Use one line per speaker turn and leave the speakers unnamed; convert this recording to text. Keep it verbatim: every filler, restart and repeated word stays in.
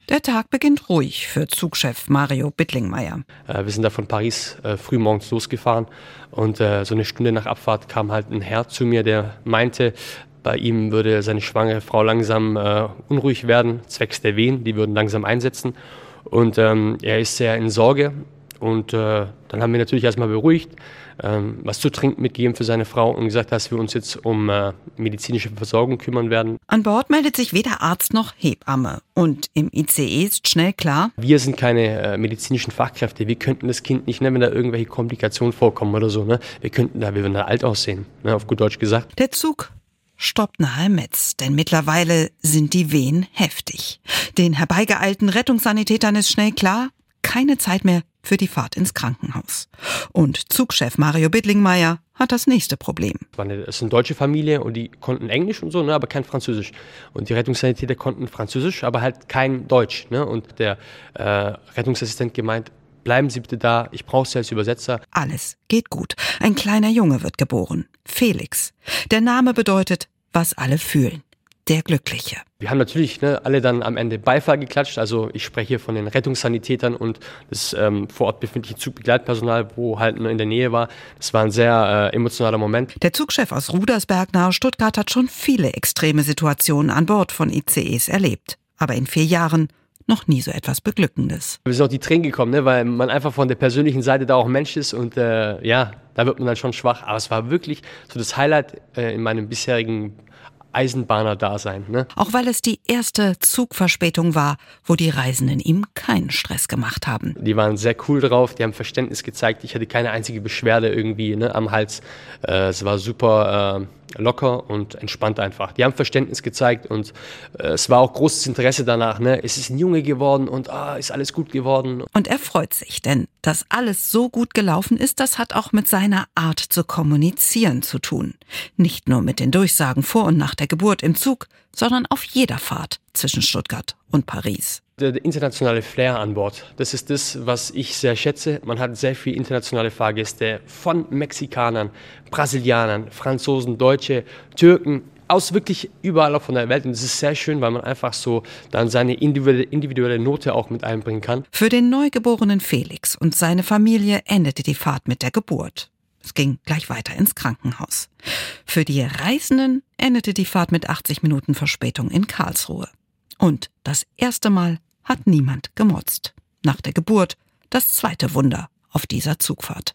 Der Tag beginnt ruhig für Zugchef Mario Bittlingmeier.
Äh, wir sind da von Paris äh, früh morgens losgefahren und äh, so eine Stunde nach Abfahrt kam halt ein Herr zu mir, der meinte, bei ihm würde seine schwangere Frau langsam äh, unruhig werden, zwecks der Wehen, die würden langsam einsetzen. Und ähm, er ist sehr in Sorge. Und äh, dann haben wir natürlich erstmal beruhigt, ähm, was zu trinken mitgegeben für seine Frau und gesagt, dass wir uns jetzt um äh, medizinische Versorgung kümmern werden.
An Bord meldet sich weder Arzt noch Hebamme. Und im I C E ist schnell klar:
Wir sind keine äh, medizinischen Fachkräfte. Wir könnten das Kind nicht, ne, wenn da irgendwelche Komplikationen vorkommen oder so. Ne, wir könnten da, wir würden da alt aussehen, ne, auf gut Deutsch gesagt.
Der Zug stoppt nahe Metz, denn mittlerweile sind die Wehen heftig. Den herbeigeeilten Rettungssanitätern ist schnell klar: keine Zeit mehr für die Fahrt ins Krankenhaus. Und Zugchef Mario Bittlingmeier hat das nächste Problem.
Es ist eine deutsche Familie und die konnten Englisch und so, ne, aber kein Französisch. Und die Rettungssanitäter konnten Französisch, aber halt kein Deutsch. Ne? Und der äh, Rettungsassistent gemeint, bleiben Sie bitte da, ich brauche Sie als Übersetzer.
Alles geht gut. Ein kleiner Junge wird geboren. Felix. Der Name bedeutet, was alle fühlen. Der Glückliche.
Wir haben natürlich ne, alle dann am Ende Beifall geklatscht. Also ich spreche hier von den Rettungssanitätern und das ähm, vor Ort befindliche Zugbegleitpersonal, wo halt nur in der Nähe war. Das war ein sehr äh, emotionaler Moment.
Der Zugchef aus Rudersberg nahe Stuttgart hat schon viele extreme Situationen an Bord von I C Es erlebt. Aber in vier Jahren noch nie so etwas Beglückendes.
Wir sind auch die Tränen gekommen, ne, weil man einfach von der persönlichen Seite da auch Mensch ist und äh, ja, da wird man dann schon schwach. Aber es war wirklich so das Highlight äh, in meinem bisherigen Eisenbahner-Dasein. Ne?
Auch weil es die erste Zugverspätung war, wo die Reisenden ihm keinen Stress gemacht haben.
Die waren sehr cool drauf, die haben Verständnis gezeigt. Ich hatte keine einzige Beschwerde irgendwie ne, am Hals. Äh, es war super äh, locker und entspannt einfach. Die haben Verständnis gezeigt und äh, es war auch großes Interesse danach. Ne? Es ist ein Junge geworden und ah, ist alles gut geworden.
Und er freut sich, denn dass alles so gut gelaufen ist, das hat auch mit seiner Art zu kommunizieren zu tun. Nicht nur mit den Durchsagen vor und nach der Geburt im Zug, sondern auf jeder Fahrt zwischen Stuttgart und Paris.
Der, der internationale Flair an Bord, das ist das, was ich sehr schätze. Man hat sehr viele internationale Fahrgäste von Mexikanern, Brasilianern, Franzosen, Deutsche, Türken, aus wirklich überall von der Welt. Und das ist sehr schön, weil man einfach so dann seine individuelle, individuelle Note auch mit einbringen kann.
Für den neugeborenen Felix und seine Familie endete die Fahrt mit der Geburt. Es ging gleich weiter ins Krankenhaus. Für die Reisenden endete die Fahrt mit achtzig Minuten Verspätung in Karlsruhe. Und das erste Mal hat niemand gemotzt. Nach der Geburt das zweite Wunder auf dieser Zugfahrt.